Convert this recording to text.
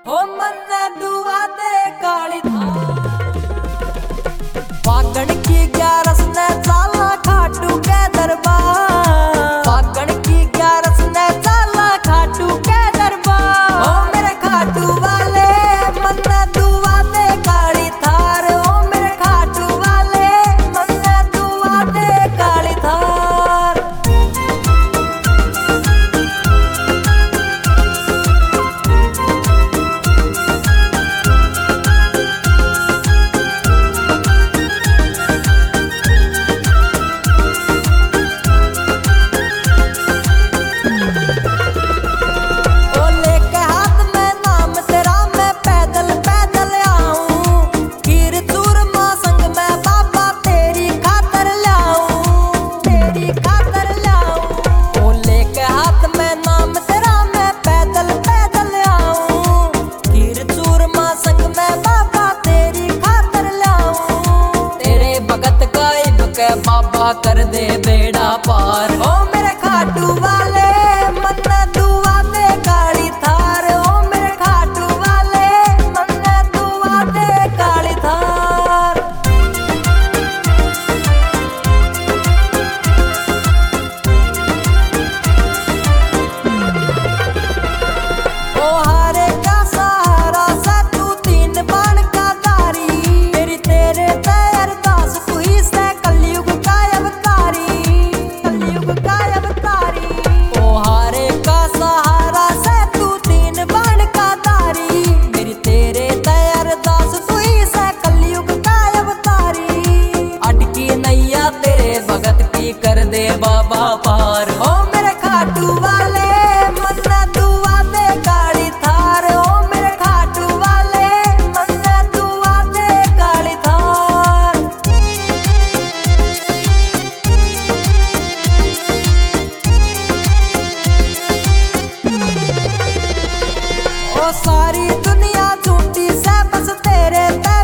हो मन दुआ दे काली फागण की 11 ने चाला खाटू के दरबार। फागण की 11 ने चाला खाटू के दरबार। ओ मेरे खाटू वाले मन दुआ दे काली थार। ओ मेरे खाटू वाले मन दुआ दे काली थार। बाबा कर दे बेड़ा पार। ओ मेरे खाटू वाले मन दुआ दे काली थार। ओ मेरे खाटू वाले मन दुआ दे काली थार। ओ हारे का सहारा सा तू 3 बाण का धारी। मेरी तेरे तैयार दास तू ही से कलयुग का अवतारी। ओ हारे का सहारा से तू 3 बाण का धारी। मेरी तेरे तैयार दास तू ही से कलयुग का अवतारी। अटकी नैया तेरे भगत की कर दे बाबा पार। ओ मेरे खाटू वाले मन दुआ दे काली थार। ओ मेरे खाटू वाले मन दुआ दे काली थार। ओ सारी दुनिया झूठी से बस तेरे